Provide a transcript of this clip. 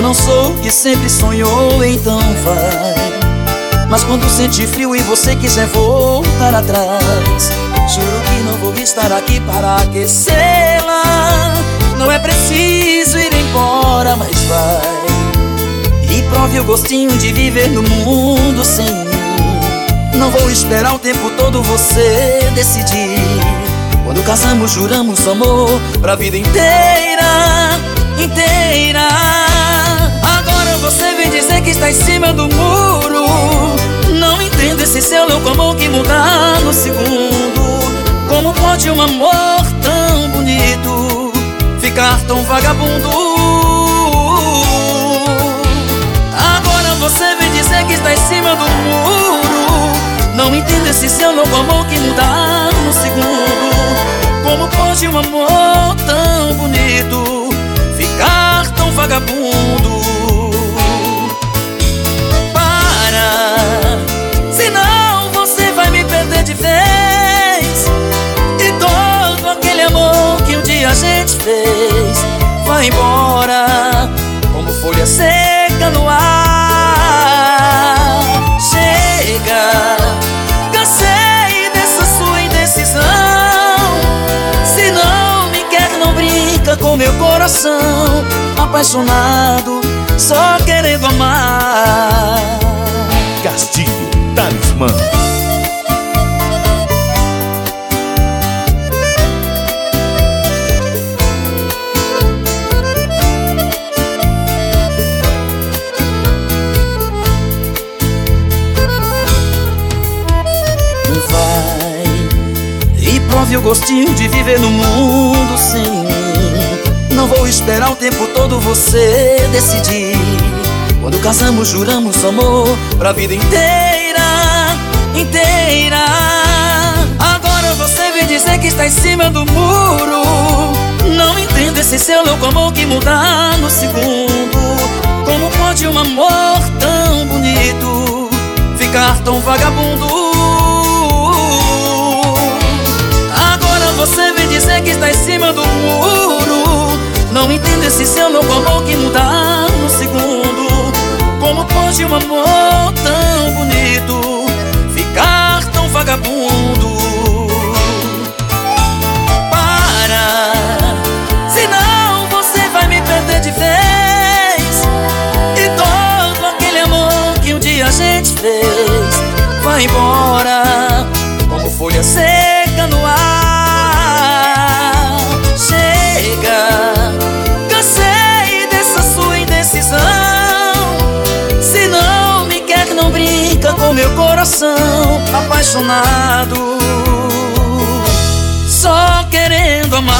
não sou o que sempre sonhou, então vai. Mas quando sentir frio e você quiser voltar atrás, juro que não vou estar aqui para aquecê-la. Não é preciso ir embora, mas vai. E prove o gostinho de viver no mundo sem mim. Não vou esperar o tempo todo você decidir. Quando casamos juramos amor pra vida inteira, inteira. Agora você vem dizer que está em cima do muro. Não entendo esse seu louco amor que muda no segundo. Como pode um amor tão bonito ficar tão vagabundo? Agora você vem dizer que está em cima do muro. Não entendo esse seu louco amor que muda no segundo. Como pode um amor tão bonito ficar tão vagabundo? Para, senão você vai me perder de vez. E todo aquele amor que um dia a gente fez vai embora como folha seca no ar. Chega, cansei dessa sua indecisão. Se não me quer, não brinca com meu coração apaixonado, só querendo amar. Castilho Talismã. Prove o gostinho de viver no mundo sem mim. Não vou esperar o tempo todo você decidir. Quando casamos juramos amor pra vida inteira, inteira. Agora você vem dizer que está em cima do muro. Não entendo esse seu louco amor que muda no segundo. Como pode um amor tão bonito ficar tão vagabundo? Você vem dizer que está em cima do muro. Não entendo esse seu louco amor que muda no segundo. Como pode um amor tão bonito ficar tão vagabundo? Para, senão você vai me perder de vez. E todo aquele amor que um dia a gente fez vai embora como folha seca no ar. Cansei dessa sua indecisão. Se não me quer, não brinca com meu coração apaixonado, só querendo amar.